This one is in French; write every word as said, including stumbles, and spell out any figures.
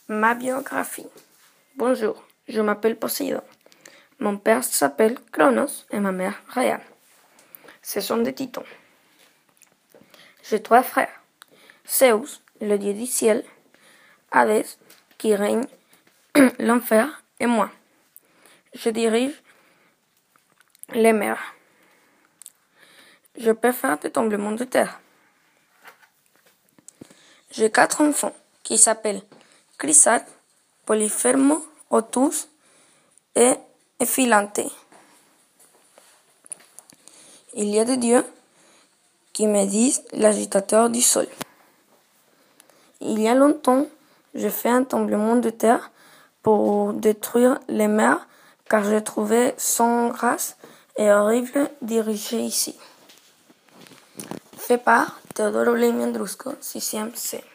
Ma biographie. Bonjour, je m'appelle Poséidon. Mon père s'appelle Cronos et ma mère Rhea. Ce sont des titans. J'ai trois frères. Zeus, le dieu du ciel, Hadès, qui règne l'enfer, et moi. Je dirige les mers. Je peux faire des tremblements de terre. J'ai quatre enfants qui s'appellent Chrysate, Polyphermo, Otus et Ephilanthe. Il y a des dieux qui me disent l'agitateur du sol. Il y a longtemps, j'ai fait un tremblement de terre pour détruire les mers car j'ai trouvé sans grâce et horrible diriger ici. Fait par Teodoro Lemiandrusco, sixième C.